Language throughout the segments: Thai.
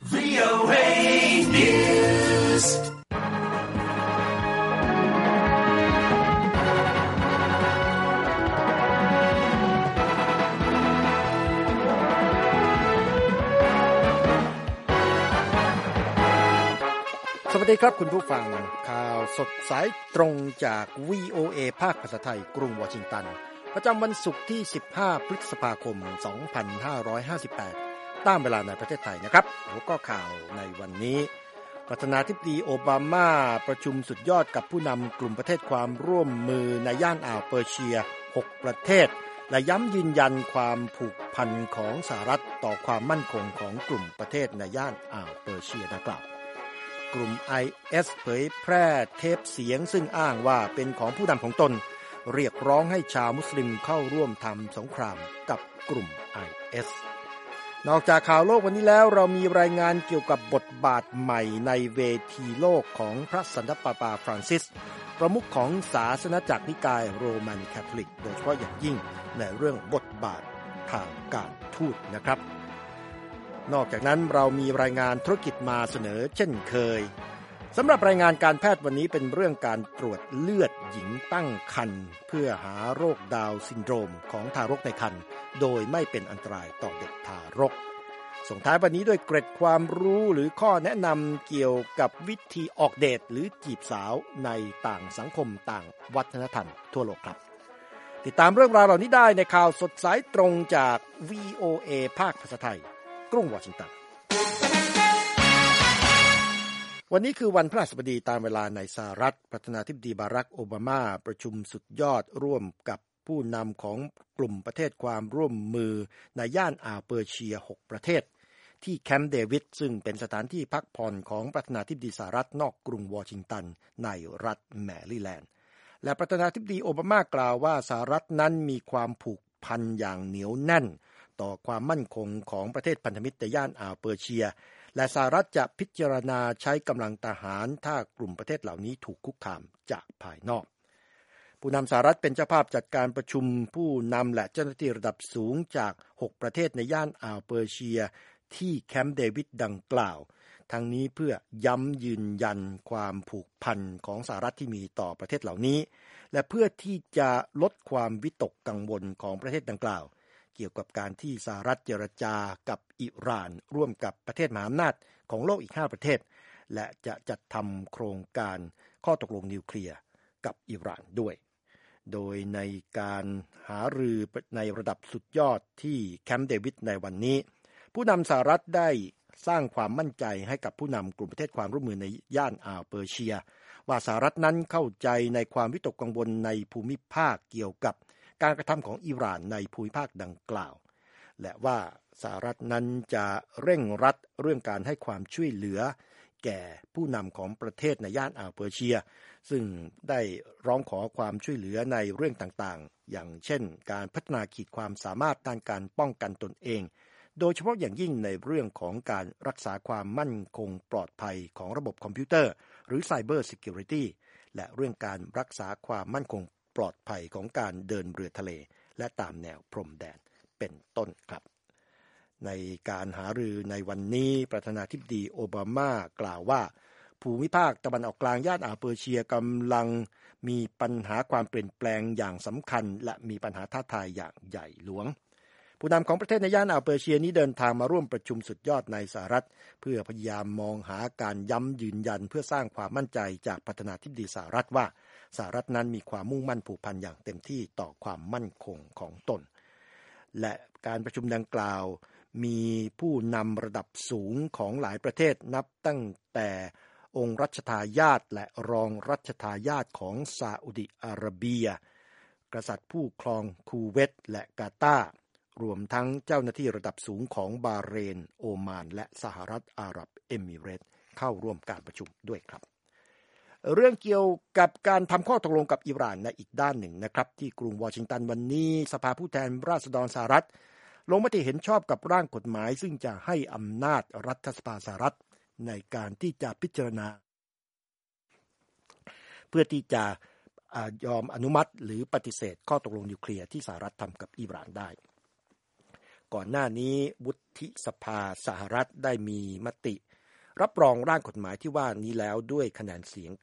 VOA News สวัสดีครับคุณผู้ฟังข่าวสดสายตรงจาก VOA ภาคภาษาไทยกรุงวอชิงตันประจำวันศุกร์ที่15พฤษภาคม2558ตามเวลาในประเทศไทยนะครับหัวข้อข่าวในวันนี้ประธานาธิบดีโอบามาประชุมสุดยอดกับผู้นำกลุ่มประเทศความร่วมมือในย่านอ่าวเปอร์เซีย6ประเทศและย้ำยืนยันความผูกพันของสหรัฐต่อความมั่นคงของกลุ่มประเทศในย่านอ่าวเปอร์เซียดังกล่าวกลุ่ม IS เผยแพร่เทปเสียงซึ่งอ้างว่าเป็นของผู้นำของตนเรียกร้องให้ชาวมุสลิมเข้าร่วมทำสงครามกับกลุ่ม IS นอกจากข่าวโลกวันนี้แล้วเรามีรายงานเกี่ยวกับบทบาทใหม่ในเวทีโลกของพระสันตะปาปาฟรานซิสประมุขของศาสนจักรนิกายโรมันคาทอลิกโดยเฉพาะอย่างยิ่งในเรื่องบทบาททางการทูตนะครับนอกจากนั้นเรามีรายงานธุรกิจมาเสนอเช่นเคยสำหรับรายงานการแพทย์วันนี้เป็นเรื่องการตรวจเลือดหญิงตั้งครรภ์เพื่อหาโรคดาวน์ซินโดรมของทารกในครรภ์โดยไม่เป็นอันตรายต่อเด็กทารกส่งท้ายวันนี้ด้วยเกร็ดความรู้หรือข้อแนะนำเกี่ยวกับวิธีออกเดทหรือจีบสาวในต่างสังคมต่างวัฒนธรรมทั่วโลกครับติดตามเรื่องราวเหล่านี้ได้ในข่าวสดสายตรงจาก VOA ภาคภาษาไทยกรุงวอชิงตันวันนี้คือวันพฤหัสบดีตามเวลาในสหรัฐประธานาธิบดีบารักโอบามาประชุมสุดยอดร่วมกับผู้นำของกลุ่มประเทศความร่วมมือในย่านอ่าวเปอร์เซีย6ประเทศที่แคมป์เดวิดซึ่งเป็นสถานที่พักผ่อนของประธานาธิบดีสหรัฐนอกกรุงวอชิงตันในรัฐแมริแลนด์และประธานาธิบดีโอบามากล่าวว่าสหรัฐนั้นมีความผูกพันอย่างเหนียวแน่นต่อความมั่นคงของประเทศพันธมิตรในย่านอ่าวเปอร์เซียและสหรัฐจะพิจารณาใช้กำลังทหารถ้ากลุ่มประเทศเหล่านี้ถูกคุกคามจากภายนอกผู้นำสหรัฐเป็นเจ้าภาพจัดการประชุมผู้นำและเจ้าหน้าที่ระดับสูงจาก6ประเทศในย่านอ่าวเปอร์เซียที่แคมป์เดวิดดังกล่าวทั้งนี้เพื่อย้ำยืนยันความผูกพันของสหรัฐที่มีต่อประเทศเหล่านี้และเพื่อที่จะลดความวิตกกังวลของประเทศดังกล่าวเกี่ยวกับการที่สหรัฐเจรจากับอิหร่านร่วมกับประเทศมหาอำนาจของโลกอีก5ประเทศและจะจัดทำโครงการข้อตกลงนิวเคลียร์กับอิหร่านด้วยโดยในการหารือในระดับสุดยอดที่แคมป์เดวิดในวันนี้ผู้นำสหรัฐได้สร้างความมั่นใจให้กับผู้นำกลุ่มประเทศความร่วมมือในย่านอ่าวเปอร์เซียว่าสหรัฐนั้นเข้าใจในความวิตกกังวลในภูมิภาคเกี่ยวกับการกระทำของอิหร่านในภูมิภาคดังกล่าวและว่าสหรัฐนั้นจะเร่งรัดเรื่องการให้ความช่วยเหลือแก่ผู้นำของประเทศในย่านอ่าวเปอร์เซียซึ่งได้ร้องขอความช่วยเหลือในเรื่องต่างๆอย่างเช่นการพัฒนาขีดความสามารถด้านการป้องกันตนเองโดยเฉพาะอย่างยิ่งในเรื่องของการรักษาความมั่นคงปลอดภัยของระบบคอมพิวเตอร์หรือ Cyber Security และเรื่องการรักษาความมั่นคงปลอดภัยของการเดินเรือทะเลและตามแนวพรมแดนเป็นต้นครับในการหารือในวันนี้ประธานาธิบดีโอบามากล่าวว่าภูมิภาคตะวันออกกลางย่านอ่าวเปอร์เซียกำลังมีปัญหาความเปลี่ยนแปลงอย่างสำคัญและมีปัญหาท้าทายอย่างใหญ่หลวงผู้นำของประเทศในย่านอ่าวเปอร์เซียนี้เดินทางมาร่วมประชุมสุดยอดในสหรัฐเพื่อพยายามมองหาการย้ำยืนยันเพื่อสร้างความมั่นใจจากประธานาธิบดีสหรัฐว่าสหรัฐนั้นมีความมุ่งมั่นผูกพันอย่างเต็มที่ต่อความมั่นคงของตนและการประชุมดังกล่าวมีผู้นำระดับสูงของหลายประเทศนับตั้งแต่องค์รัชทายาทและรองรัชทายาทของซาอุดิอาระเบียกษัตริย์ผู้ครองคูเวตและกาตาร์รวมทั้งเจ้าหน้าที่ระดับสูงของบาห์เรนโอมานและสหรัฐอาหรับเอมิเรตส์เข้าร่วมการประชุมด้วยครับเรื่องเกี่ยวกับการทำข้อตกลงกับอิหร่านในอีกด้านหนึ่งนะครับที่กรุงวอชิงตันวันนี้สภาผู้แทนราษฎรสหรัฐลงมติเห็นชอบกับร่างกฎหมายซึ่งจะให้อำนาจรัฐสภาสหรัฐในการที่จะพิจารณาเพื่อที่จะยอมอนุมัติหรือปฏิเสธข้อตกลงนิวเคลียร์ที่สหรัฐทำกับอิหร่านได้ก่อนหน้านี้วุฒิสภาสหรัฐได้มีมติรับรองร่างกฎหมายที่ว่านี้แล้วด้วยคะแนนเสียง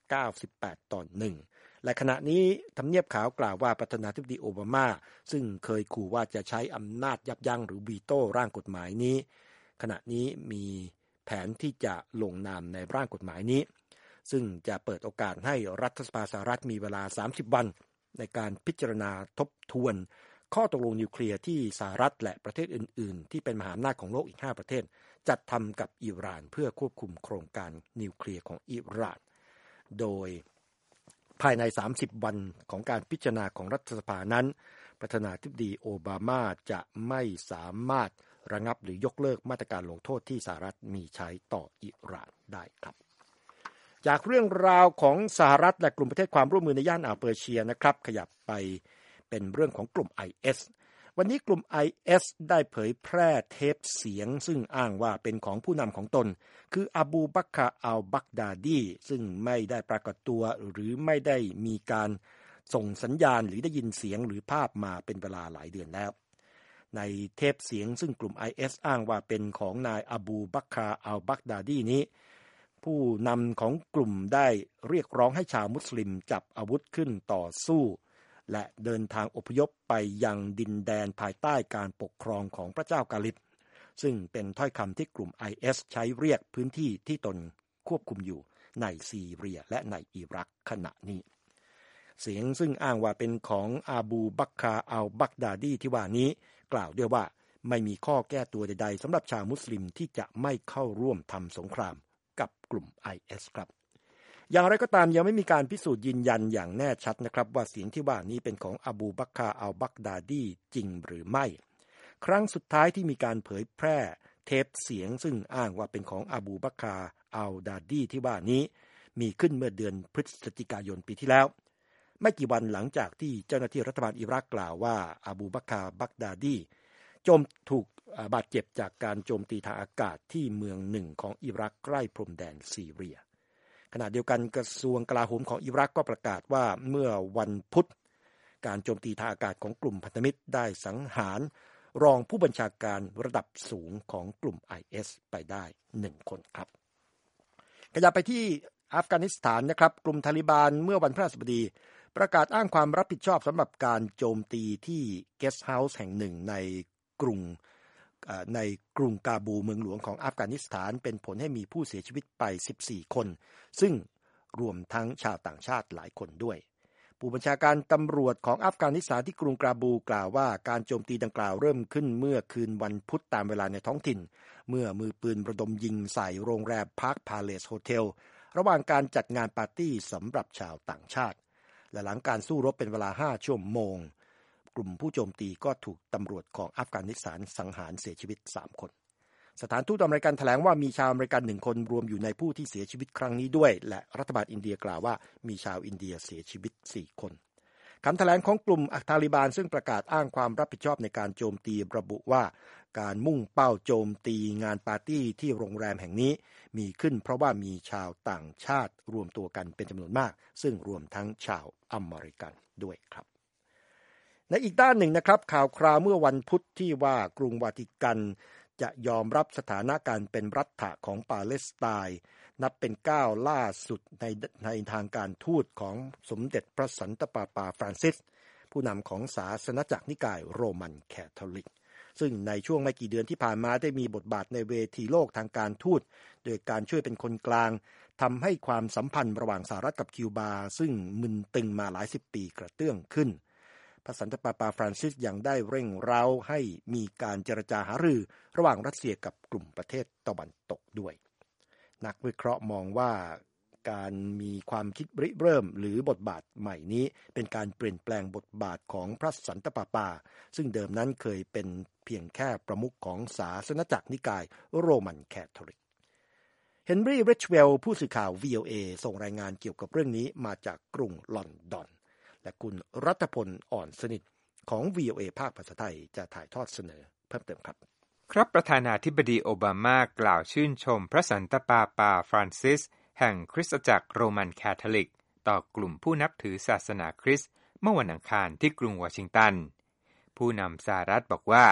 98-1และขณะนี้ทำเนียบขาวกล่าวว่าประธานาธิบดีโอบามาซึ่งเคยขู่ว่าจะใช้อำนาจยับยั้งหรือวีโต้ร่างกฎหมายนี้ขณะนี้มีแผนที่จะลงนามในร่างกฎหมายนี้ซึ่งจะเปิดโอกาสให้รัฐสภาสหรัฐมีเวลา30วันในการพิจารณาทบทวนข้อตกลงนิวเคลียร์ที่สหรัฐและประเทศอื่นๆที่เป็นมหาอำนาจของโลกอีก5ประเทศจัดทำกับอิหร่านเพื่อควบคุมโครงการนิวเคลียร์ของอิหร่านโดยภายใน30วันของการพิจารณาของรัฐสภานั้นประธานาธิบดีโอบามาจะไม่สามารถระงับหรือยกเลิกมาตรการลงโทษที่สหรัฐมีใช้ต่ออิหร่านได้ครับจากเรื่องราวของสหรัฐและกลุ่มประเทศความร่วมมือในย่านอ่าวเปอร์เซียนะครับขยับไปเป็นเรื่องของกลุ่ม IS วันนี้กลุ่ม IS ได้เผยแพร่เทปเสียงซึ่งอ้างว่าเป็นของผู้นำของตนคืออบูบักร อัล บักดาดีซึ่งไม่ได้ปรากฏตัวหรือไม่ได้มีการส่งสัญญาณหรือได้ยินเสียงหรือภาพมาเป็นเวลาหลายเดือนแล้วในเทปเสียงซึ่งกลุ่ม IS อ้างว่าเป็นของนายอบูบักร อัล บักดาดีนี้ผู้นำของกลุ่มได้เรียกร้องให้ชาวมุสลิมจับอาวุธขึ้นต่อสู้และเดินทางอพยพไปยังดินแดนภายใต้การปกครองของพระเจ้ากาลิบซึ่งเป็นถ้อยคำที่กลุ่ม IS ใช้เรียกพื้นที่ที่ตนควบคุมอยู่ในซีเรียและในอิรักขณะนี้เสียงซึ่งอ้างว่าเป็นของอาบูบักร อัล บักดาดีที่ว่านี้กล่าวด้วยว่าไม่มีข้อแก้ตัวใดๆสำหรับชาวมุสลิมที่จะไม่เข้าร่วมทำสงครามกับกลุ่ม IS ครับอย่างไรก็ตามยังไม่มีการพิสูจน์ยืนยันอย่างแน่ชัดนะครับว่าเสียงที่ว่านี้เป็นของอบูบักร อัล บักดาดีจริงหรือไม่ครั้งสุดท้ายที่มีการเผยแพร่เทปเสียงซึ่งอ้างว่าเป็นของอบูบักร อัล ดาดีที่ว่านี้มีขึ้นเมื่อเดือนพฤศจิกายนปีที่แล้วไม่กี่วันหลังจากที่เจ้าหน้าที่รัฐบาลอิรักกล่าวว่าอบูบักร บักดาดีถูกบาดเจ็บจากการโจมตีทางอากาศที่เมืองหนึ่งของอิรักใกล้พรมแดนซีเรียขณะเดียวกันกระทรวงกลาโหมของอิรักก็ประกาศว่าเมื่อวันพุธการโจมตีทางอากาศของกลุ่มพันธมิตรได้สังหารรองผู้บัญชาการระดับสูงของกลุ่ม IS ไปได้1คนครับขยับไปที่อัฟกานิสถานนะครับกลุ่มทาลิบานเมื่อวันพฤหัสบดีประกาศอ้างความรับผิดชอบสำหรับการโจมตีที่เกสต์เฮาส์แห่งหนึ่งในกรุงกาบูเมืองหลวงของอัฟกานิสถานเป็นผลให้มีผู้เสียชีวิตไป14คนซึ่งรวมทั้งชาวต่างชาติหลายคนด้วยผู้บัญชาการตำรวจของอัฟกานิสถานที่กรุงกาบูกล่าวว่าการโจมตีดังกล่าวเริ่มขึ้นเมื่อคืนวันพุธตามเวลาในท้องถิ่นเมื่อมือปืนระดมยิงใส่โรงแรมพาร์คพาเลสโฮเทลระหว่างการจัดงานปาร์ตี้สำหรับชาวต่างชาติและหลังการสู้รบเป็นเวลา5ชั่วโมงกลุ่มผู้โจมตีก็ถูกตำรวจของอัฟกานิสถานสังหารเสียชีวิต3คนสถานทูตอเมริกันแถลงว่ามีชาวอเมริกัน1คนรวมอยู่ในผู้ที่เสียชีวิตครั้งนี้ด้วยและรัฐบาลอินเดียกล่าวว่ามีชาวอินเดียเสียชีวิต4คนคำแถลงของกลุ่มตาลิบานซึ่งประกาศอ้างความรับผิดชอบในการโจมตีระบุว่าการมุ่งเป้าโจมตีงานปาร์ตี้ที่โรงแรมแห่งนี้มีขึ้นเพราะว่ามีชาวต่างชาติรวมตัวกันเป็นจำนวนมากซึ่งรวมทั้งชาวอเมริกันด้วยครับในอีกด้านหนึ่งนะครับข่าวคราวเมื่อวันพุธที่ว่ากรุงวาติกันจะยอมรับสถานะการเป็นรัฐของปาเลสไตน์นับเป็นก้าวล่าสุดในทางการทูตของสมเด็จพระสันตะปาปาฟรานซิสผู้นำของศาสนจักรนิกายโรมันแคทอลิกซึ่งในช่วงไม่กี่เดือนที่ผ่านมาได้มีบทบาทในเวทีโลกทางการทูตโดยการช่วยเป็นคนกลางทำให้ความสัมพันธ์ระหว่างสหรัฐกับคิวบาซึ่งมึนตึงมาหลายสิบปีกระเตื้องขึ้นพระสันตะปาปาฟรานซิสยังได้เร่งเร้าให้มีการเจรจาหารือระหว่างรัสเซียกับกลุ่มประเทศตะวันตกด้วยนักวิเคราะห์มองว่าการมีความคิดริเริ่มหรือบทบาทใหม่นี้เป็นการเปลี่ยนแปลงบทบาทของพระสันตะปาปาซึ่งเดิมนั้นเคยเป็นเพียงแค่ประมุขของศาสนจักรนิกายโรมันแคทอลิกเฮนรี่ ริชเวลล์ผู้สื่อข่าว VOA ส่งรายงานเกี่ยวกับเรื่องนี้มาจากกรุงลอนดอนและคุณรัตพลอ่อนสนิทของ VOA ภาคภาษาไทยจะถ่ายทอดเสนอเพิ่มเติมครับครับประธานาธิบดีโอบามากล่าวชื่นชมพระสันตะปาปาฟรานซิสแห่งคริสตจักรโรมันแคทอลิกต่อกลุ่มผู้นับถือศาสนาคริสต์เมื่อวันอังคารที่กรุงวอชิงตันผู้นำสหรัฐบอกว่า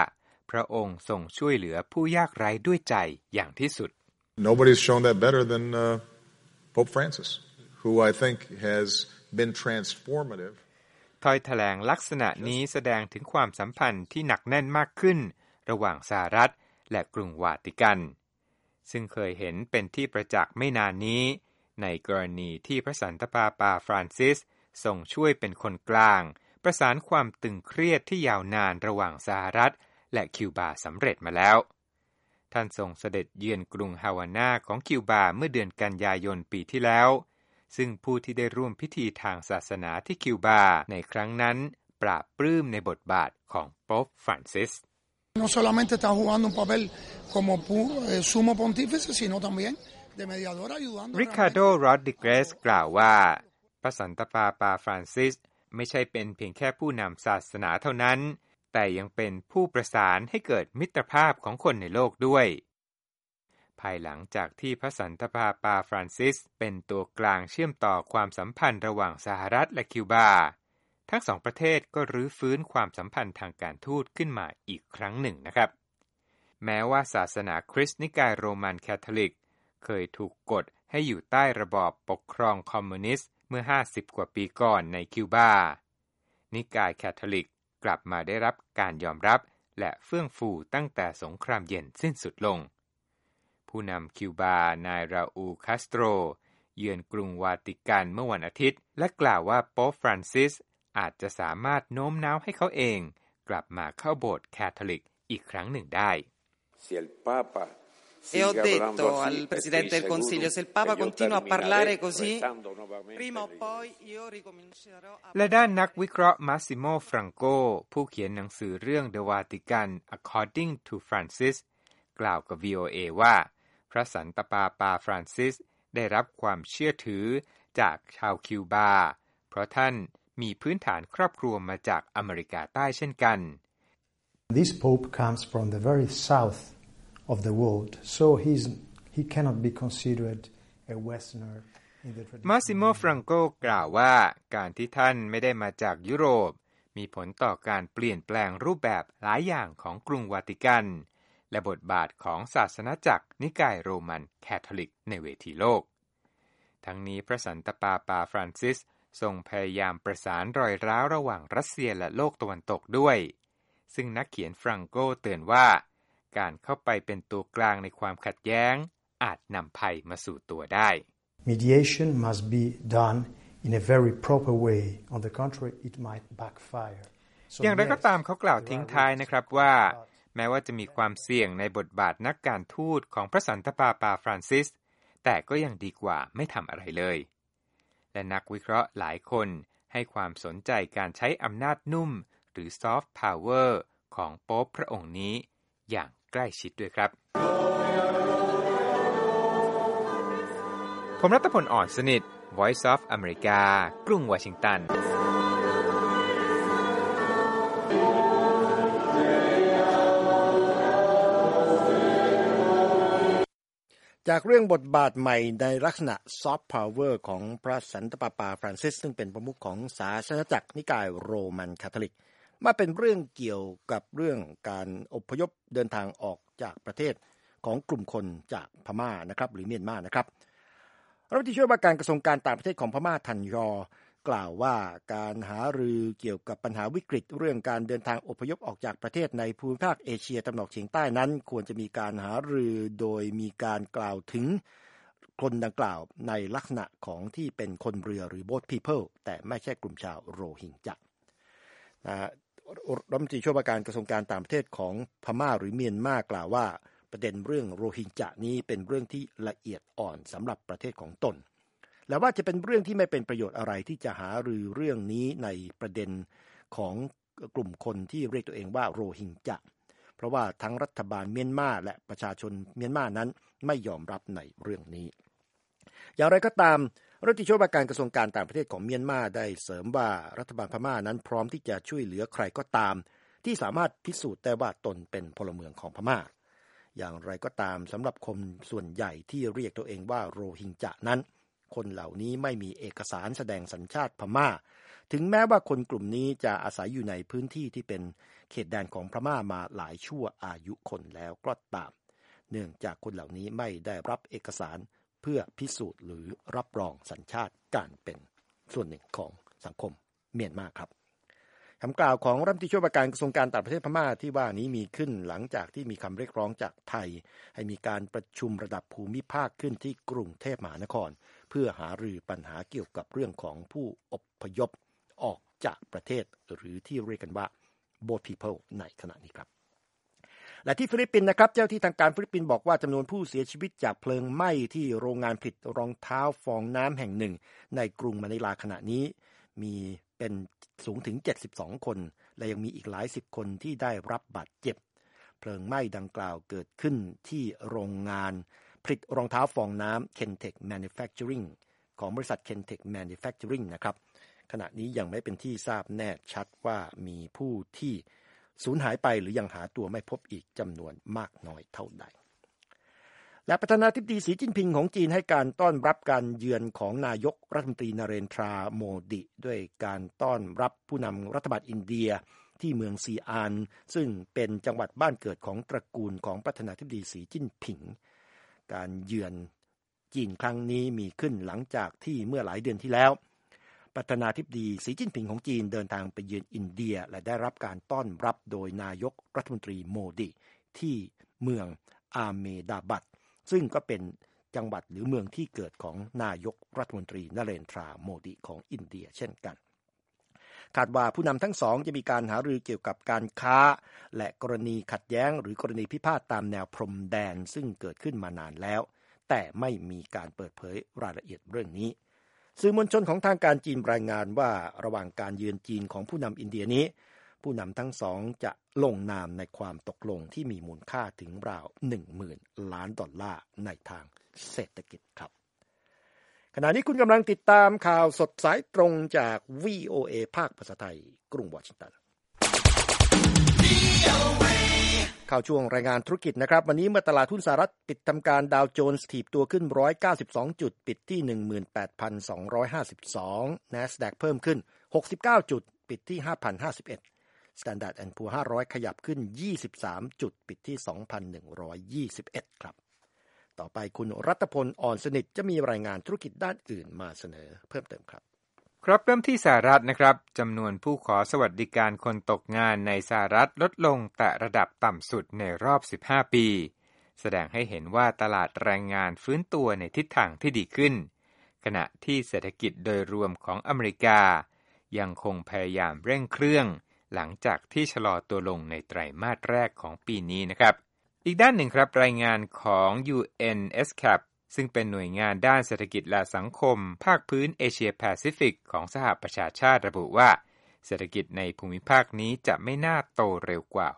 พระองค์ทรงช่วยเหลือผู้ยากไร้ด้วยใจอย่างที่สุด Nobody's shown that better than Pope Francis, who I think has been transformative. ถ้อยแถลงลักษณะนี้แสดงถึงความสัมพันธ์ที่หนักแน่นมากขึ้นระหว่างสหรัฐและกรุงวาติกันซึ่งเคยเห็นเป็นที่ประจักษ์ไม่นานนี้ในกรณีที่พระสันตะปาปาฟรานซิสทรงช่วยเป็นคนกลางประสานความตึงเครียดที่ยาวนานระหว่างสหรัฐและคิวบาสำเร็จมาแล้วท่านทรงเสด็จเยือนกรุงฮาวานาของคิวบาเมื่อเดือนกันยายนปีที่แล้วซึ่งผู้ที่ได้ร่วมพิธีทางศาสนาที่คิวบาในครั้งนั้นปราบปลื้มในบทบาทของโป๊ปฟรานซิส No solamente está jugando un papel como sumo pontífice, sino también de mediador ayudando. Ricardo Rodriguez กล่าวว่าพระสันตะปาปาฟรานซิสไม่ใช่เป็นเพียงแค่ผู้นำศาสนาเท่านั้นแต่ยังเป็นผู้ประสานให้เกิดมิตรภาพของคนในโลกด้วยภายหลังจากที่พระสันตะปาปาฟรานซิสเป็นตัวกลางเชื่อมต่อความสัมพันธ์ระหว่างสหรัฐและคิวบาทั้งสองประเทศก็รื้อฟื้นความสัมพันธ์ทางการทูตขึ้นมาอีกครั้งหนึ่งนะครับแม้ว่าศาสนาคริสต์นิกายโรมันคาทอลิกเคยถูกกดให้อยู่ใต้ระบอบปกครองคอมมิวนิสต์เมื่อ50กว่าปีก่อนในคิวบานิกายคาทอลิกกลับมาได้รับการยอมรับและเฟื่องฟูตั้งแต่สงครามเย็นสิ้นสุดลงผู้นำคิวบานายราอูลคาสโตรเยือนกรุงวาติกันเมื่อวันอาทิตย์และกล่าวว่าโป๊ปฟรานซิสอาจจะสามารถโน้มน้าวให้เขาเองกลับมาเข้าโบสถ์คาทอลิกอีกครั้งหนึ่งได้ E ho detto al Presidente del Consiglio, se il Papa continua a parlare così, prima o poi io ricomincerò a... และด้านนักวิเคราะห์มาซิโมฟรังโกผู้เขียนหนังสือเรื่อง The Vatican According to Francis กล่าวกับ VOA ว่าพระสันตะปาปาฟรานซิสได้รับความเชื่อถือจากชาวคิวบาเพราะท่านมีพื้นฐานครอบครัวมาจากอเมริกาใต้เช่นกัน This Pope comes from the very south of the world, so he cannot be considered a Westerner in the tradition. Massimo Franco กล่าวว่าการที่ท่านไม่ได้มาจากยุโรปมีผลต่อการเปลี่ยนแปลงรูปแบบหลายอย่างของกรุงวาติกันและบทบาทของศาสนาจักรนิกายโรมันคาทอลิกในเวทีโลกทั้งนี้พระสันตะปาปาฟรานซิสทรงพยายามประสานรอยร้าวระหว่างรัสเซียและโลกตะวันตกด้วยซึ่งนักเขียนฟรังโกเตือนว่าการเข้าไปเป็นตัวกลางในความขัดแย้งอาจนำภัยมาสู่ตัวได้ Mediation must be done in a very proper way. On the contrary, it might backfire. อย่างไรก็ตามเขากล่าวทิ้งท้ายนะครับว่าแม้ว่าจะมีความเสี่ยงในบทบาทนักการทูตของพระสันตะปาปาฟรานซิสแต่ก็ยังดีกว่าไม่ทำอะไรเลยและนักวิเคราะห์หลายคนให้ความสนใจการใช้อำนาจนุ่มหรือซอฟต์พาวเวอร์ของโป๊ปพระองค์นี้อย่างใกล้ชิดด้วยครับผมรัตพล อ่อนสนิท Voice of America กรุงวอชิงตันจากเรื่องบทบาทใหม่ในลักษณะซอฟต์พาวเวอร์ของพระสันตะปาปาฟรานซิสซึ่งเป็นประมุขของศาสนาจักรนิกายโรมันคาทอลิกมาเป็นเรื่องเกี่ยวกับเรื่องการอพยพเดินทางออกจากประเทศของกลุ่มคนจากพม่านะครับหรือเมียนมานะครับรัฐมนตรีช่วยว่าการกระทรวงการต่างประเทศของพม่าทันยอกล่าวว่าการหารือเกี่ยวกับปัญหาวิกฤตเรื่องการเดินทางอพยพออกจากประเทศในภูมิภาคเอเชียตะวันออกเฉียงใต้นั้นควรจะมีการหารือโดยมีการกล่าวถึงคนดังกล่าวในลักษณะของที่เป็นคนเรือหรือ boat people แต่ไม่ใช่กลุ่มชาวโรฮิงญารัฐมนตรีช่วยว่าการกระทรวงการต่างประเทศของพม่าหรือเมียนมากล่าวว่าประเด็นเรื่องโรฮิงญานี้เป็นเรื่องที่ละเอียดอ่อนสำหรับประเทศของตนและว่าจะเป็นเรื่องที่ไม่เป็นประโยชน์อะไรที่จะหารือเรื่องนี้ในประเด็นของกลุ่มคนที่เรียกตัวเองว่าโรฮิงญาเพราะว่าทั้งรัฐบาลเมียนมาและประชาชนเมียนมานั้นไม่ยอมรับในเรื่องนี้อย่างไรก็ตามรัฐมนตรีช่วยว่าการกระทรวงการต่างประเทศของเมียนมาได้เสริมว่ารัฐบาลพม่านั้นพร้อมที่จะช่วยเหลือใครก็ตามที่สามารถพิสูจน์ได้ว่าตนเป็นพลเมืองของพม่าอย่างไรก็ตามสำหรับคนส่วนใหญ่ที่เรียกตัวเองว่าโรฮิงญานั้นคนเหล่านี้ไม่มีเอกสารแสดงสัญชาติพม่าถึงแม้ว่าคนกลุ่มนี้จะอาศัยอยู่ในพื้นที่ที่เป็นเขตแดนของพม่ามาหลายชั่วอายุคนแล้วก็ตามเนื่องจากคนเหล่านี้ไม่ได้รับเอกสารเพื่อพิสูจน์หรือรับรองสัญชาติการเป็นส่วนหนึ่งของสังคมเมียนมาครับคำกล่าวของรัฐมนตรีช่วยว่าการกระทรวงการต่างประเทศพม่าที่ว่านี้มีขึ้นหลังจากที่มีคำเรียกร้องจากไทยให้มีการประชุมระดับภูมิภาคขึ้นที่กรุงเทพมหานครเพื่อหารือปัญหาเกี่ยวกับเรื่องของผู้อพยพออกจากประเทศหรือที่เรียกกันว่า boat people ในขณะนี้ครับและที่ฟิลิปปินส์นะครับเจ้าที่ทางการฟิลิปปินส์บอกว่าจำนวนผู้เสียชีวิตจากเพลิงไหม้ที่โรงงานผลิตรองเท้าฟองน้ำแห่งหนึ่งในกรุงมะนิลาขณะนี้มีเป็นสูงถึง72คนและยังมีอีกหลายสิบคนที่ได้รับบาดเจ็บเพลิงไหม้ดังกล่าวเกิดขึ้นที่โรงงานผลิตรองเท้าฟองน้ำ Kentech Manufacturing ของบริษัท Kentech Manufacturing นะครับขณะนี้ยังไม่เป็นที่ทราบแน่ชัดว่ามีผู้ที่สูญหายไปหรือยังหาตัวไม่พบอีกจำนวนมากน้อยเท่าใดและประธานาธิบดีสีจิ้นผิงของจีนให้การต้อนรับการเยือนของนายกรัฐมนตรีนเรนทราโมดิด้วยการต้อนรับผู้นำรัฐบาลอินเดียที่เมืองซีอานซึ่งเป็นจังหวัดบ้านเกิดของตระกูลของประธานาธิบดีสีจิ้นผิงการเยือนจีนครั้งนี้มีขึ้นหลังจากที่เมื่อหลายเดือนที่แล้วประธานาธิบดีสีจิ้นผิงของจีนเดินทางไปเยือนอินเดียและได้รับการต้อนรับโดยนายกรัฐมนตรีโมดิที่เมืองอาเมดาบัดซึ่งก็เป็นจังหวัดหรือเมืองที่เกิดของนายกรัฐมนตรีนเรนทราโมดิของอินเดียเช่นกันคาดว่าผู้นำทั้งสองจะมีการหารือเกี่ยวกับการค้าและกรณีขัดแย้งหรือกรณีพิพาทตามแนวพรมแดนซึ่งเกิดขึ้นมานานแล้วแต่ไม่มีการเปิดเผยรายละเอียดเรื่องนี้สื่อมวลชนของทางการจีนรายงานว่าระหว่างการเยือนจีนของผู้นำอินเดียนี้ผู้นำทั้งสองจะลงนามในความตกลงที่มีมูลค่าถึงราว 10,000 ล้านดอลลาร์ในทางเศรษฐกิจครับขณะนี้คุณกำลังติดตามข่าวสดสายตรงจาก VOA ภาคภาษาไทยกรุงวอชิงตันข่าวช่วงรายงานธุรกิจนะครับวันนี้เมื่อตลาดหุ้นสหรัฐปิดทำการดาวโจนส์ถีบตัวขึ้น192จุดปิดที่ 18,252 NASDAQ เพิ่มขึ้น69จุดปิดที่ 5,051 Standard & Poor's 500ขยับขึ้น23จุดปิดที่ 2,121 ครับต่อไปคุณรัตพลอ่อนสนิทจะมีรายงานธุรกิจด้านอื่นมาเสนอเพิ่มเติมครับครับเริ่มที่สหรัฐนะครับจำนวนผู้ขอสวัสดิการคนตกงานในสหรัฐลดลงแต่ระดับต่ำสุดในรอบ15ปีแสดงให้เห็นว่าตลาดแรงงานฟื้นตัวในทิศทางที่ดีขึ้นขณะที่เศรษฐกิจโดยรวมของอเมริกายังคงพยายามเร่งเครื่องหลังจากที่ชะลอตัวลงในไตรมาสแรกของปีนี้นะครับอีกด้านหนึ่งครับรายงานของ UNESCAP ซึ่งเป็นหน่วยงานด้านเศรษฐกิจและสังคมภาคพื้นเอเชียแปซิฟิกของสหประชาชาติระบุว่าเศรษฐกิจในภูมิภาคนี้จะไม่น่าโตเร็วกว่า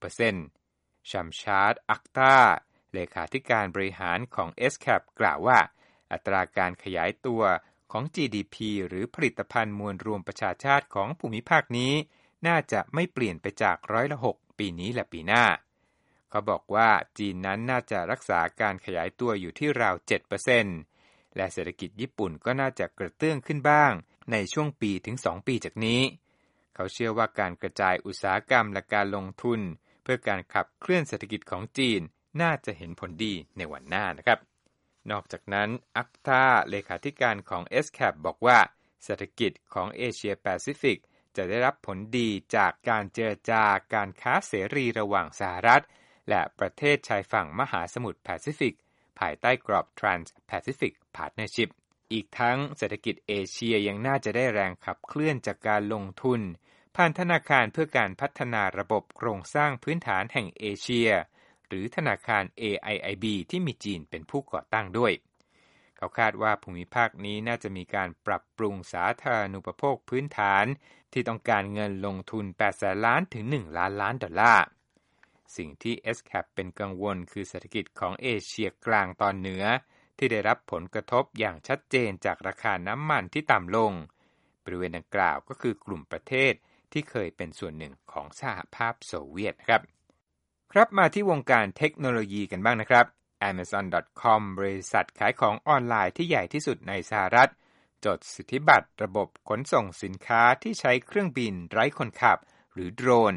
6% ชัมชาร์ด อักตาเลขาธิการบริหารของ ESCAP กล่าวว่าอัตราการขยายตัวของ GDP หรือผลิตภัณฑ์มวลรวมประชาชาติของภูมิภาคนี้น่าจะไม่เปลี่ยนไปจาก6%ปีนี้และปีหน้าเขาบอกว่าจีนนั้นน่าจะรักษาการขยายตัวอยู่ที่ราว 7% และเศรษฐกิจญี่ปุ่นก็น่าจะกระเตื้องขึ้นบ้างในช่วงปีถึง2ปีจากนี้เขาเชื่อว่าการกระจายอุตสาหกรรมและการลงทุนเพื่อการขับเคลื่อนเศรษฐกิจของจีนน่าจะเห็นผลดีในวันหน้านะครับนอกจากนั้นอักตาเลขาธิการของ ESCAP บอกว่าเศรษฐกิจของเอเชียแปซิฟิกจะได้รับผลดีจากการเจรจาการค้าเสรีระหว่างสหรัฐและประเทศชายฝั่งมหาสมุทรแปซิฟิกภายใต้กรอบ Trans-Pacific Partnership อีกทั้งเศรษฐกิจเอเชียยังน่าจะได้แรงขับเคลื่อนจากการลงทุนผ่านธนาคารเพื่อการพัฒนาระบบโครงสร้างพื้นฐานแห่งเอเชียหรือธนาคาร AIIB ที่มีจีนเป็นผู้ก่อตั้งด้วยเขาคาดว่าภูมิภาคนี้น่าจะมีการปรับปรุงสาธารณูปโภคพื้นฐานที่ต้องการเงินลงทุน800 ล้านถึง1ล้านล้านดอลลาร์สิ่งที่ ESCAP เป็นกังวลคือเศรษฐกิจของเอเชียกลางตอนเหนือที่ได้รับผลกระทบอย่างชัดเจนจากราคาน้ำมันที่ต่ำลงบริเวณดังกล่าวก็คือกลุ่มประเทศที่เคยเป็นส่วนหนึ่งของสหภาพโซเวียตครับมาที่วงการเทคโนโลยีกันบ้างนะครับ Amazon.com บริษัทขายของออนไลน์ที่ใหญ่ที่สุดในสหรัฐจดสิทธิบัตรระบบขนส่งสินค้าที่ใช้เครื่องบินไร้คนขับหรือโดรน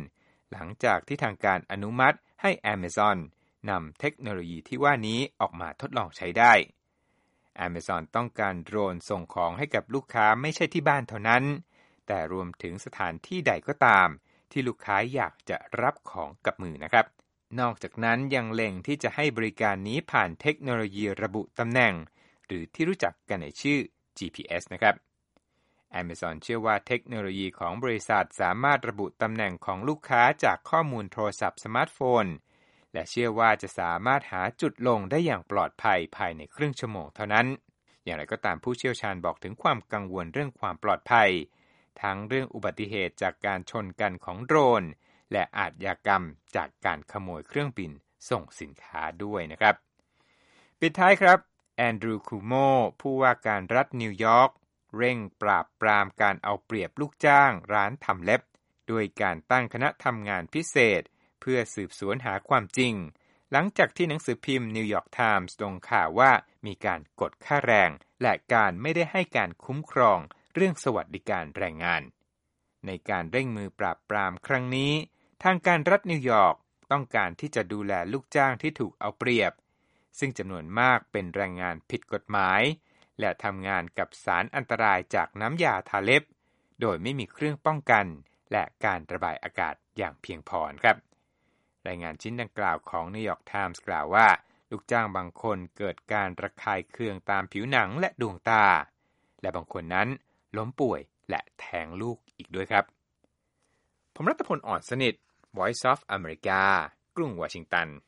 หลังจากที่ทางการอนุมัติให้ Amazon นำเทคโนโลยีที่ว่านี้ออกมาทดลองใช้ได้ Amazon ต้องการโดรนส่งของให้กับลูกค้าไม่ใช่ที่บ้านเท่านั้นแต่รวมถึงสถานที่ใดก็ตามที่ลูกค้าอยากจะรับของกับมือนะครับนอกจากนั้นยังเล็งที่จะให้บริการนี้ผ่านเทคโนโลยีระบุตำแหน่งหรือที่รู้จักกันในชื่อ GPS นะครับ Amazon เชื่อว่าเทคโนโลยีของบริษัทสามารถระบุตำแหน่งของลูกค้าจากข้อมูลโทรศัพท์สมาร์ทโฟนและเชื่อว่าจะสามารถหาจุดลงได้อย่างปลอดภัยภายในครึ่งชั่วโมงเท่านั้นอย่างไรก็ตามผู้เชี่ยวชาญบอกถึงความกังวลเรื่องความปลอดภัยทั้งเรื่องอุบัติเหตุจากการชนกันของโดรนและอาชญากรรมจากการขโมยเครื่องบินส่งสินค้าด้วยนะครับปิดท้ายครับแอนดรูว์ คูโมผู้ว่าการรัฐนิวยอร์กเร่งปราบปรามการเอาเปรียบลูกจ้างร้านทำเล็บด้วยการตั้งคณะทำงานพิเศษเพื่อสืบสวนหาความจริงหลังจากที่หนังสือพิมพ์นิวยอร์กไทมส์ลงข่าวว่ามีการกดค่าแรงและการไม่ได้ให้การคุ้มครองเรื่องสวัสดิการแรงงานในการเร่งมือปราบปรามครั้งนี้ทางการรัฐนิวยอร์กต้องการที่จะดูแลลูกจ้างที่ถูกเอาเปรียบซึ่งจำนวนมากเป็นแรงงานผิดกฎหมายและทำงานกับสารอันตรายจากน้ำยาทาเล็บโดยไม่มีเครื่องป้องกันและการระบายอากาศอย่างเพียงพอครับรายงานชิ้นดังกล่าวของนิวยอร์กไทมส์กล่าวว่าลูกจ้างบางคนเกิดการระคายเคืองตามผิวหนังและดวงตาและบางคนนั้นล้มป่วยและแท้งลูกอีกด้วยครับผมรัตพล อ่อนสนิท Voice of America กรุงวอชิงตัน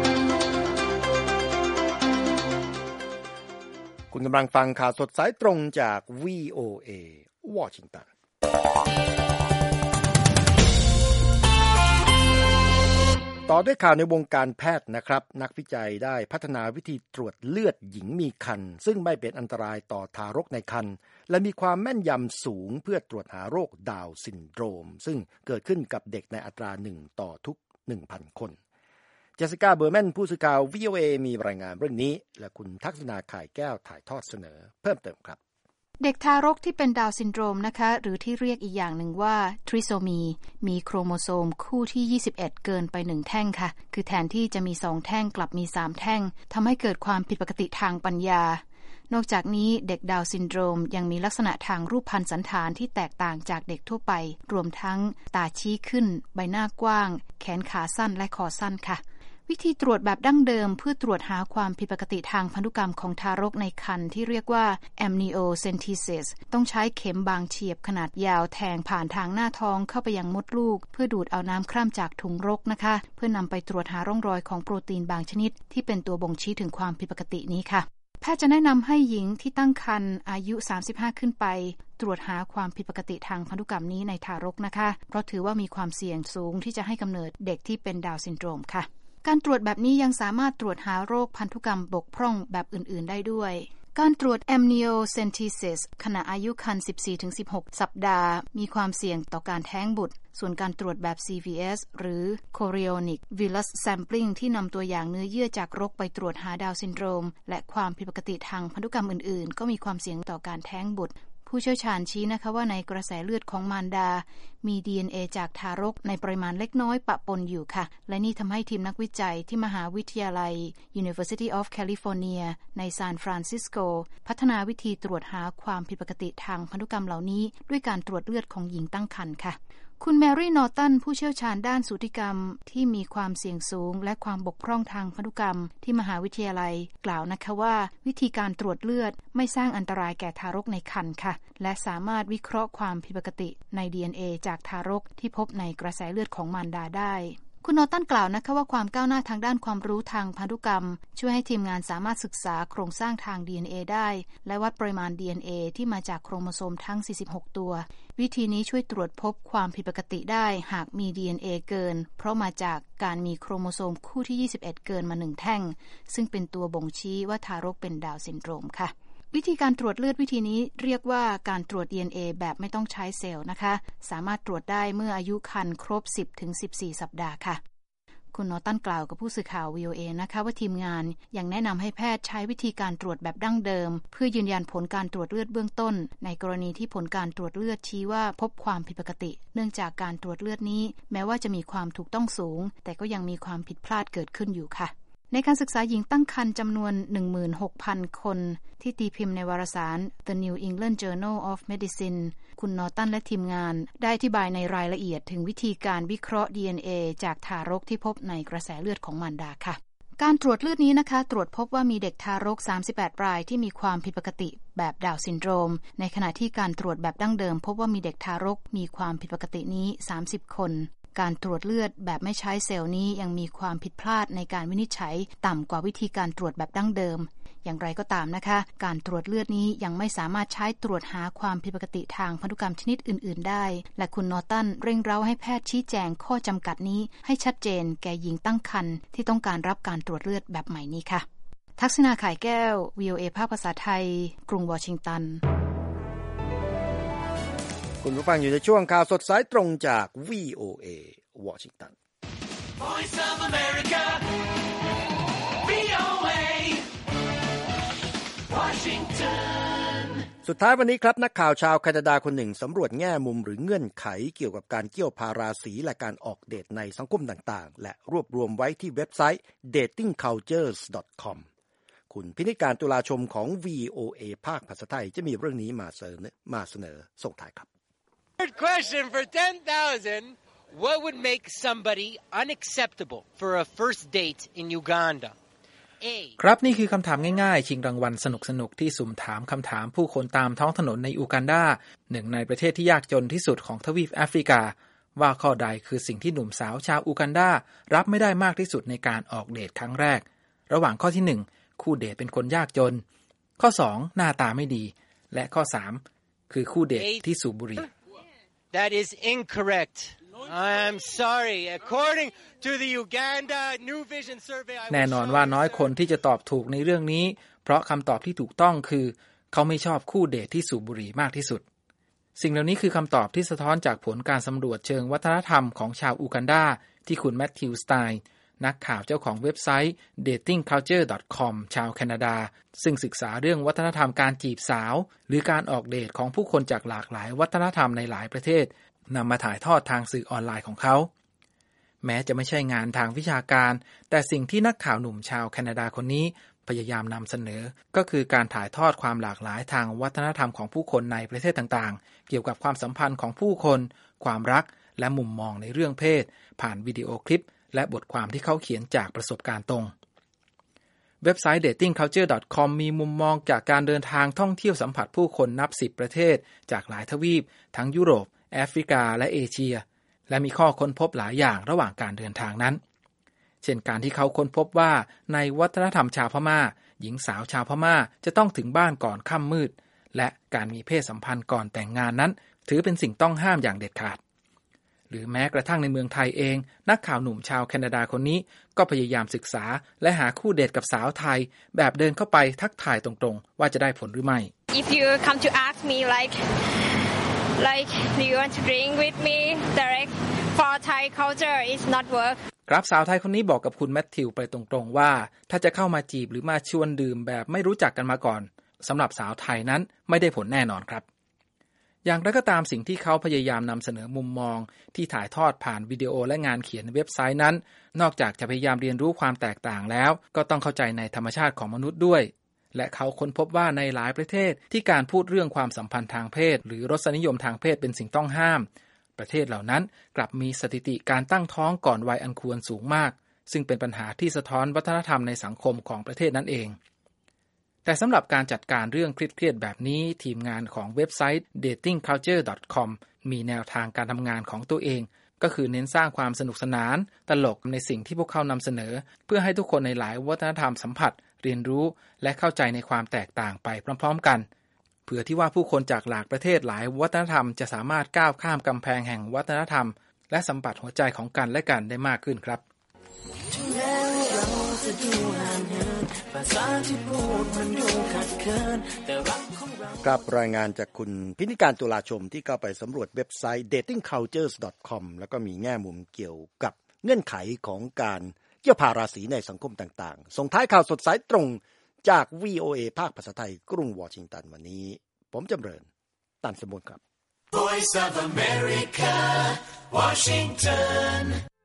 คุณกำลังฟังข่าวสดสายตรงจาก VOA วอชิงตันต่อด้วยข่าวในวงการแพทย์นะครับนักวิจัยได้พัฒนาวิธีตรวจเลือดหญิงมีครรภ์ซึ่งไม่เป็นอันตรายต่อทารกในครรภ์และมีความแม่นยำสูงเพื่อตรวจหาโรคดาวน์ซินโดรมซึ่งเกิดขึ้นกับเด็กในอัตรา1ต่อทุก 1,000 คนเจสสิก้าเบอร์แมนผู้สื่อข่าว VOA มีรายงานเรื่องนี้และคุณทักษณาข่ายแก้วถ่ายทอดเสนอเพิ่มเติมครับเด็กทารกที่เป็นดาวน์ซินโดรมนะคะหรือที่เรียกอีกอย่างหนึ่งว่าทริโซมีโครโมโซมคู่ที่21เกินไป1แท่งค่ะคือแทนที่จะมี2แท่งกลับมี3แท่งทำให้เกิดความผิดปกติทางปัญญานอกจากนี้เด็กดาวน์ซินโดรมยังมีลักษณะทางรูปพรรณสันฐานที่แตกต่างจากเด็กทั่วไปรวมทั้งตาชี้ขึ้นใบหน้ากว้างแขนขาสั้นและคอสั้นค่ะวิธีตรวจแบบดั้งเดิมเพื่อตรวจหาความผิดปกติทางพันธุกรรมของทารกในครรภ์ที่เรียกว่า amniocentesis ต้องใช้เข็มบางเฉียบขนาดยาวแทงผ่านทางหน้าท้องเข้าไปยังมดลูกเพื่อดูดเอาน้ำคร่ำจากถุงรกนะคะเพื่อนำไปตรวจหาร่องรอยของโปรตีนบางชนิดที่เป็นตัวบ่งชี้ถึงความผิดปกตินี้ค่ะแพทย์จะแนะนำให้หญิงที่ตั้งครรภ์อายุ35ขึ้นไปตรวจหาความผิดปกติทางพันธุกรรมนี้ในทารกนะคะเพราะถือว่ามีความเสี่ยงสูงที่จะให้กำเนิดเด็กที่เป็นดาวน์ซินโดรมค่ะการตรวจแบบนี้ยังสามารถตรวจหาโรคพันธุกรรมบกพร่องแบบอื่นๆได้ด้วยการตรวจ amniocentesis ขณะอายุครรภ์ 14-16 สัปดาห์มีความเสี่ยงต่อการแท้งบุตรส่วนการตรวจแบบ CVS หรือ chorionic villus sampling ที่นำตัวอย่างเนื้อเยื่อจากรกไปตรวจหาดาวน์ซินโดรมและความผิดปกติทางพันธุกรรมอื่นๆก็มีความเสี่ยงต่อการแท้งบุตรผู้เชี่ยวชาญชี้นะคะว่าในกระแสเลือดของมารดามี DNA จากทารกในปริมาณเล็กน้อยปะปนอยู่ค่ะและนี่ทำให้ทีมนักวิจัยที่มหาวิทยาลัย University of California ในซานฟรานซิสโกพัฒนาวิธีตรวจหาความผิดปกติทางพันธุกรรมเหล่านี้ด้วยการตรวจเลือดของหญิงตั้งครรภ์ค่ะคุณแมรี่นอร์ตันผู้เชี่ยวชาญด้านสูติกรรมที่มีความเสี่ยงสูงและความบกพร่องทางพันธุกรรมที่มหาวิทยาลัยกล่าวนะคะว่าวิธีการตรวจเลือดไม่สร้างอันตรายแก่ทารกในครรภ์ค่ะและสามารถวิเคราะห์ความผิดปกติใน DNA จากทารกที่พบในกระแสเลือดของมารดาได้คุณนอร์ตันกล่าวนะคะว่าความก้าวหน้าทางด้านความรู้ทางพันธุกรรมช่วยให้ทีมงานสามารถศึกษาโครงสร้างทาง DNA ได้และวัดปริมาณ DNA ที่มาจากโครโมโซมทั้ง46ตัววิธีนี้ช่วยตรวจพบความผิดปกติได้หากมี DNA เกินเพราะมาจากการมีโครโมโซมคู่ที่21เกินมา1แท่งซึ่งเป็นตัวบ่งชี้ว่าทารกเป็นดาวน์ซินโดรมค่ะวิธีการตรวจเลือดวิธีนี้เรียกว่าการตรวจ DNA แบบไม่ต้องใช้เซลล์นะคะสามารถตรวจได้เมื่ออายุครรภ์ครบ 10-14 สัปดาห์ค่ะคุณนอร์ตันกล่าวกับผู้สื่อข่าว VOA นะคะว่าทีมงานยังแนะนำให้แพทย์ใช้วิธีการตรวจแบบดั้งเดิมเพื่อยืนยันผลการตรวจเลือดเบื้องต้นในกรณีที่ผลการตรวจเลือดชี้ว่าพบความผิดปกติเนื่องจากการตรวจเลือดนี้แม้ว่าจะมีความถูกต้องสูงแต่ก็ยังมีความผิดพลาดเกิดขึ้นอยู่ค่ะในการศึกษาหญิงตั้งครรภ์จำนวน 16,000 คนที่ตีพิมพ์ในวารสาร The New England Journal of Medicine คุณนอร์ตันและทีมงานได้อธิบายในรายละเอียดถึงวิธีการวิเคราะห์ DNA จากทารกที่พบในกระแสเลือดของมารดาค่ะการตรวจเลือดนี้นะคะตรวจพบว่ามีเด็กทารก38รายที่มีความผิดปกติแบบดาวน์ซินโดรมในขณะที่การตรวจแบบดั้งเดิมพบว่ามีเด็กทารกมีความผิดปกตินี้30คนการตรวจเลือดแบบไม่ใช้เซลล์นี้ยังมีความผิดพลาดในการวินิจฉัยต่ำกว่าวิธีการตรวจแบบดั้งเดิมอย่างไรก็ตามนะคะการตรวจเลือดนี้ยังไม่สามารถใช้ตรวจหาความผิดปกติทางพันธุกรรมชนิดอื่นๆได้และคุณนอร์ตันเร่งเร้าให้แพทย์ชี้แจงข้อจำกัดนี้ให้ชัดเจนแก่หญิงตั้งครรภ์ที่ต้องการรับการตรวจเลือดแบบใหม่นี้ค่ะทักษณาข่ายแก้ว VOA ภาคภาษาไทยกรุงวอชิงตันคุณผู้ฟังอยู่ในช่วงข่าวสดสายตรงจาก VOA วอชิงตัน Voice of America VOA Washington สุดท้ายวันนี้ครับนักข่าวชาวแคนาดาคนหนึ่งสำรวจแง่มุมหรือเงื่อนไขเกี่ยวกับการเกี่ยวพาราสีและการออกเดทในสังคมต่างๆและรวบรวมไว้ที่เว็บไซต์ datingcultures.com คุณพินิจการตุลาชมของ VOA ภาคภาษาไทยจะมีเรื่องนี้มาเสนอส่งท้ายครับ Third question for 10,000. What would make somebody unacceptable for a first date in Uganda? A. ครับนี่คือคำถามง่ายๆชิงรางวัลสนุกๆที่สุ่มถามคำถามผู้คนตามท้องถนนในอูกันดาหนึ่งในประเทศที่ยากจนที่สุดของทวีปแอฟริกาว่าข้อใดคือสิ่งที่หนุ่มสาวชาวอูกันดารับไม่ได้มากที่สุดในการออกเดทครั้งแรกระหว่างข้อที่1คู่เดทเป็นคนยากจนข้อ2หน้าตาไม่ดีและข้อ3คือคู่เดทที่สูบบุหรี่ That is incorrect. I'm sorry. According to the Uganda New Vision Survey, แน่นอนว่าน้อยคนที่จะตอบถูกในเรื่องนี้เพราะคำตอบที่ถูกต้องคือเขาไม่ชอบคู่เดทที่สูบบุหรี่มากที่สุดสิ่งเหล่านี้คือคำตอบที่สะท้อนจากผลการสำรวจเชิงวัฒนธรรมของชาวอูกันดาที่คุณแมทธิว สไตน์นักข่าวเจ้าของเว็บไซต์ datingculture.com ชาวแคนาดาซึ่งศึกษาเรื่องวัฒนธรรมการจีบสาวหรือการออกเดทของผู้คนจากหลากหลายวัฒนธรรมในหลายประเทศนำมาถ่ายทอดทางสื่อออนไลน์ของเขาแม้จะไม่ใช่งานทางวิชาการแต่สิ่งที่นักข่าวหนุ่มชาวแคนาดาคนนี้พยายามนำเสนอก็คือการถ่ายทอดความหลากหลายทางวัฒนธรรมของผู้คนในประเทศต่างๆเกี่ยวกับความสัมพันธ์ของผู้คนความรักและมุมมองในเรื่องเพศผ่านวิดีโอคลิปและบทความที่เขาเขียนจากประสบการณ์ตรงเว็บไซต์ datingculture.com มีมุมมองจากการเดินทางท่องเที่ยวสัมผัสผู้คนนับ10ประเทศจากหลายทวีปทั้งยุโรปแอฟริกาและเอเชียและมีข้อค้นพบหลายอย่างระหว่างการเดินทางนั้นเช่นการที่เขาค้นพบว่าในวัฒนธรรมชาวพม่าหญิงสาวชาวพม่าจะต้องถึงบ้านก่อนค่ำมืดและการมีเพศสัมพันธ์ก่อนแต่งงานนั้นถือเป็นสิ่งต้องห้ามอย่างเด็ดขาดหรือแม้กระทั่งในเมืองไทยเองนักข่าวหนุ่มชาวแคนาดาคนนี้ก็พยายามศึกษาและหาคู่เดทกับสาวไทยแบบเดินเข้าไปทักทายตรงๆว่าจะได้ผลหรือไม่ If you come to ask me like do you want to drink with me direct for Thai culture is not work ครับสาวไทยคนนี้บอกกับคุณแมทธิวไปตรงๆว่าถ้าจะเข้ามาจีบหรือมาชวนดื่มแบบไม่รู้จักกันมาก่อนสำหรับสาวไทยนั้นไม่ได้ผลแน่นอนครับอย่างไรก็ตามสิ่งที่เขาพยายามนำเสนอมุมมองที่ถ่ายทอดผ่านวิดีโอและงานเขียนในเว็บไซต์นั้นนอกจากจะพยายามเรียนรู้ความแตกต่างแล้วก็ต้องเข้าใจในธรรมชาติของมนุษย์ด้วยและเขาค้นพบว่าในหลายประเทศที่การพูดเรื่องความสัมพันธ์ทางเพศหรือรสนิยมทางเพศเป็นสิ่งต้องห้ามประเทศเหล่านั้นกลับมีสถิติการตั้งท้องก่อนวัยอันควรสูงมากซึ่งเป็นปัญหาที่สะท้อนวัฒนธรรมในสังคมของประเทศนั้นเองแต่สำหรับการจัดการเรื่องเครียดๆแบบนี้ทีมงานของเว็บไซต์ datingculture.com มีแนวทางการทำงานของตัวเองก็คือเน้นสร้างความสนุกสนานตลกในสิ่งที่พวกเขานำเสนอเพื่อให้ทุกคนในหลายวัฒนธรรมสัมผัสเรียนรู้และเข้าใจในความแตกต่างไปพร้อมๆกันเพื่อที่ว่าผู้คนจากหลากประเทศหลายวัฒนธรรมจะสามารถก้าวข้ามกำแพงแห่งวัฒนธรรมและสัมผัสหัวใจของกันและกันได้มากขึ้นครับกับรายงานจากคุณพินิจการตุลาชมที่เข้าไปสำรวจเว็บไซต์ datingcultures.com แล้วก็มีแง่มุมเกี่ยวกับเงื่อนไขของการเกี่ยวพาราศีในสังคมต่างๆส่งท้ายข่าวสดสายตรงจาก VOA ภาคภาษาไทยกรุงวอชิงตันวันนี้ผมจำเริญตันสมบูรณ์ครับ Voice of America, Washington